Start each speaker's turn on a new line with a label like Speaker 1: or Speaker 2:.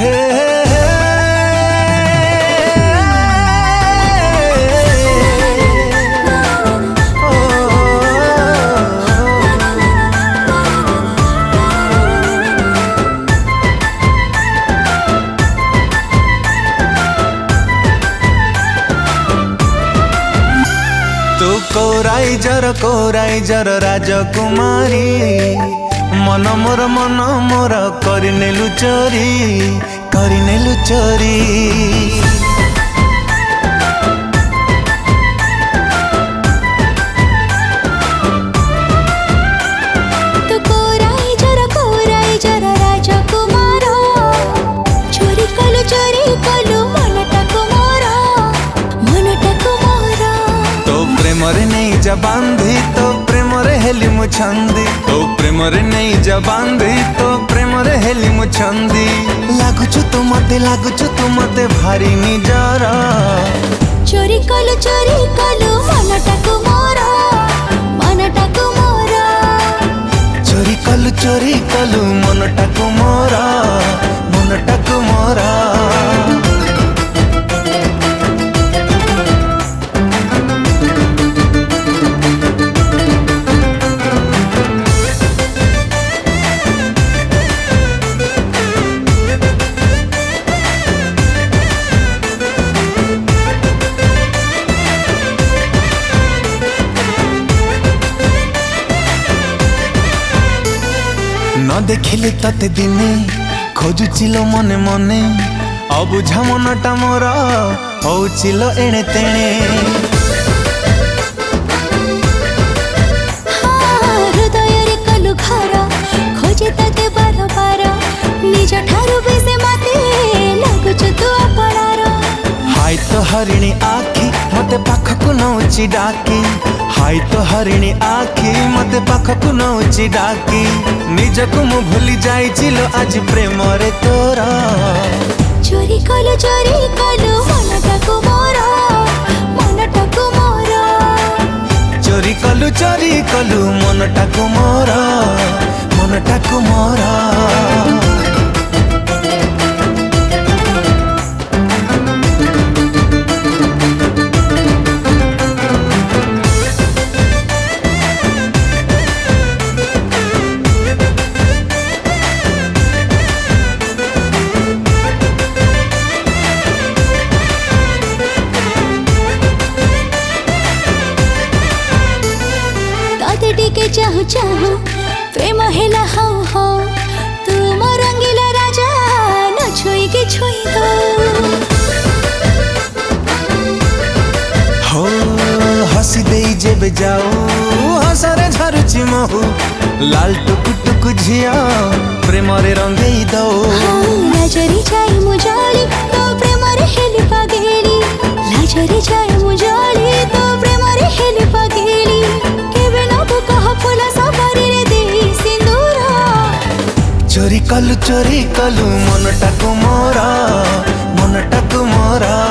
Speaker 1: हे तू कोराई जर राजकुमारी मन मोर करनेलु चोरी
Speaker 2: तू कोराई जर राजकुमार चोरी कलु मनटाकु मोर
Speaker 1: तो प्रेम रे नहीं जा बांधी तो प्रेम रे हेली मु छंदी तो प्रेम रे नहीं जा बांधी तो प्रेम रे हेली मु छंदी लागुछु तू मते भारी निजर
Speaker 2: चोरी कलु मनटाकु मोर
Speaker 1: चोरी कलु मनटाकु मोर न देखिले तते दिने खोजुचिलो मने मने अबुझा मनटा मोर होचिलो एणे तेणे
Speaker 2: हृदय रे कलु घर खोजे तते बार निज ठारु बेसे मते लागुछु तू अपनार
Speaker 1: हाय तो हरिणी आखी मते पाखकु नौची डाकी हाय तो हरिणी आखी मते पाखकु नौची डाकी निजकु मु भूली जाइचिलो आज प्रेम रे तोरा
Speaker 2: चोरी कलु मनटाकु मोर
Speaker 1: चोरी कलु मनटाकु मोर
Speaker 2: के चाहू प्रेम हेला हाउ तू मो रंगीला राजा न छुई के छुई दो
Speaker 1: हो हसी दे जेबे जाऊ हसरे झरुची महू लाल टुक झिया प्रेम रे रंगई दो
Speaker 2: लाजरी जाई मुजाली तो प्रेम रे हेली पागेली लाजरी जाई मुजाली तो प्रेम रे हेली पागेली केबे न कह फुला सवारी रे दे सिंदूरा
Speaker 1: चोरी कलु मनटाकु मोर